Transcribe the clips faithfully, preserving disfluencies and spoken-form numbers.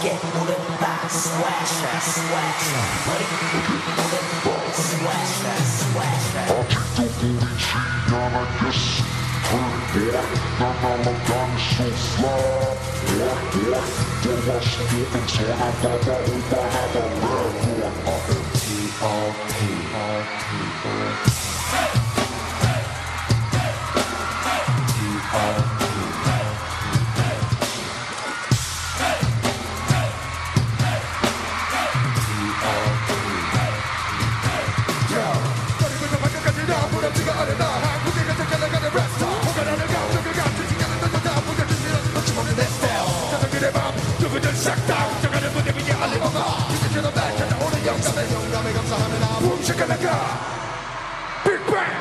get moving by swag, swag, swag, money, moving swag, swag, swag. 아직도 보이지 않아 yes. Turn on, 난 날아가는 so fly. What, what, 들어와서 moving 전화 받아 오바나다 red one. I am T R T, R T, T R T. Big Bang!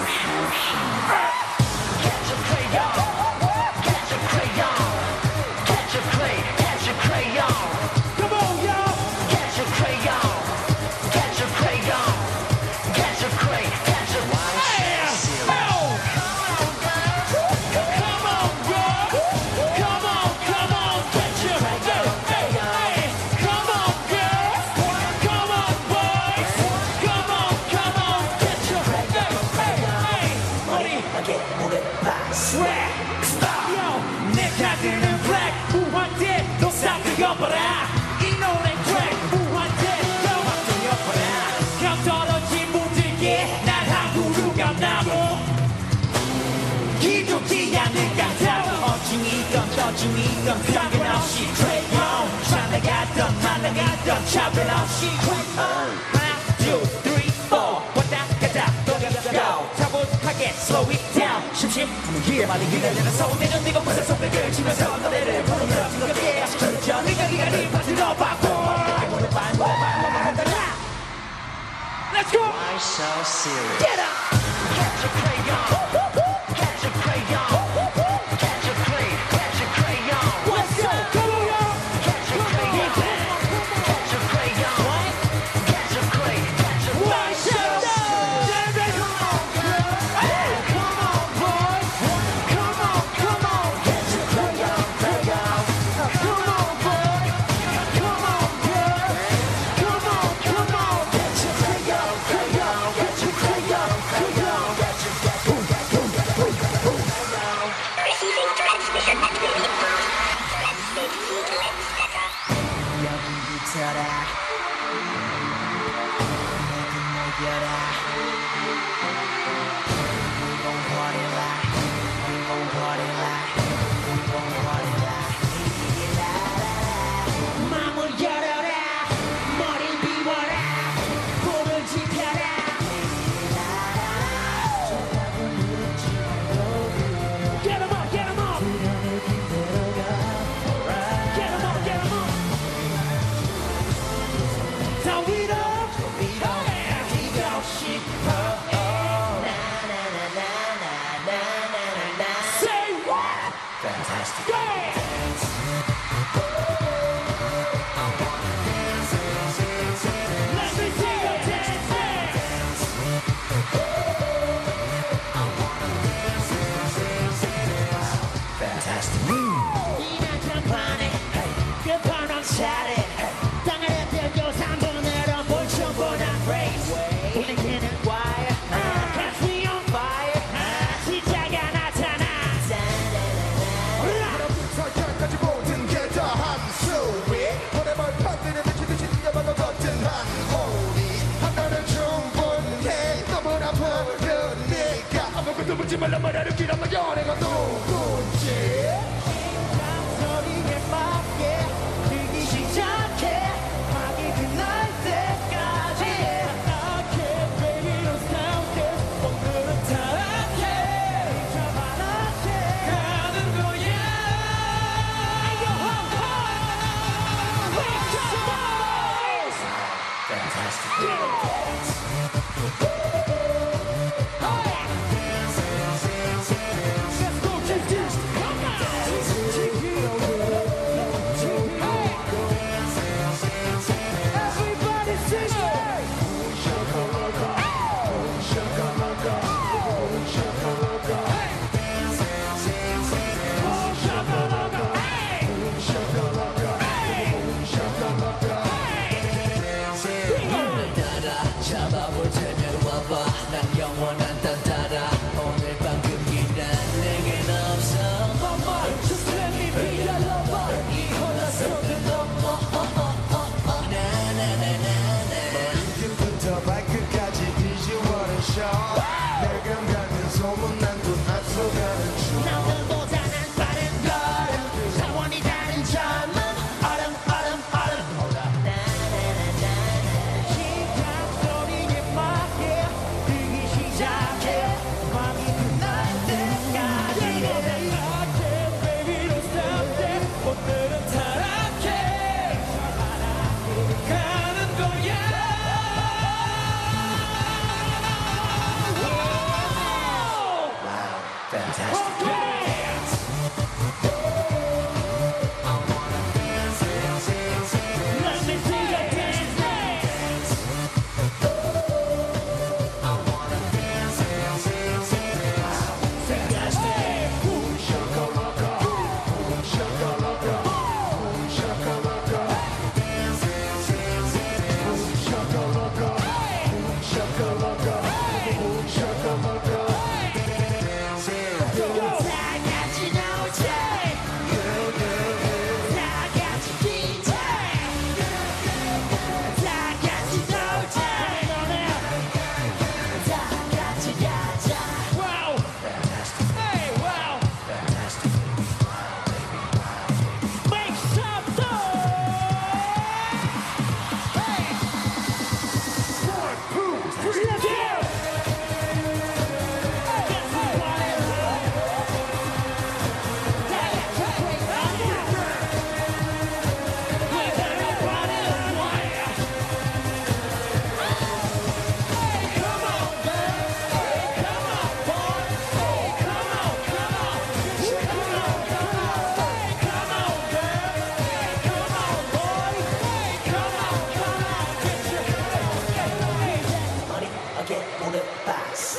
Catch a crayon, catch a crayon, catch a cray, catch a crayon. Come on, y'all! Catch a crayon, catch a crayon, catch a cray, catch a Yeah! Oh! Come on, girl! Come on, come on, get your hey, hey, hey! Come on, girl! Come on, boys! Come on, come on, get your hey, hey, hey! Money, get moving by swag, stop! Yo, 내 카드는 black, 우한테 너 stop 뛰어봐라. 이 노래 crack, 우한테 너 막 뛰어봐라. 감 떨어진 분들께 날 함부로 감나고 기죽지 않는 가타로 어중이건 떠중이건 상관없이 crayon 잘나가던 말나가던 차별없이 crayon 하나, two, three, four 왔다 갔다 go 차분하게 slow it down 심심하면 기회 많이 기다리는 서운해는 네가 무슨 손뼉을 치면서 노래를 부르며 즐겁게 시켜줘 네가 기다린 파트 넣어봤고 Let's go! Why so serious? Get up! Catch a crayon, catch a crayon, catch a cray, catch a crayon. Let's go! Come on, y'all! Catch a crayon, catch a crayon, catch a cray, catch a Why so serious? Come on, girl! Hey! Come on, boys! Come on, come on! catch a crayon, crayon. Come on, boys! Come on, girl! Come on, come on! Catch a crayon, crayon, catch a crayon, crayon, catch a boom, boom, boom, boom. Receiving transmission activity from Transit Sequence Data. 여기부터라 내게 먹여라. We gon' party like, we gon' party like, we gon' party like. 마음을 열어라 머리를 비워라 볼을 지펴라 Get 'em up, get 'em up Get 'em up, get 'em up 더 위로 뛰고 싶어 Say what? Fantastic. Yeah! Let me see you dance, dance. Fantastic. 이날 장판에 끝판왕 차례 땅을 헤엄쳐 삼 분으로 물총보다 race 분위기는 wire Catch me on fire 시작이 나타나 하나부터 열까지 모든 게 다 함수위 보내볼 판들을 미치듯이 뛰어봐도 걷든 한 호리 하나는 충분해 너무나 부르니까 아무것도 묻지 말란 말 하는 길 한번 연애가 누군지 소리에 맞게 들기 시작해 하기 끝날 때까지 Okay baby don't stop this 오늘은 타락해 잡아놨게 가는 거야 Yo ho ho Wake up boys Fantastic. Let's go, just dance. Come on.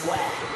sweat.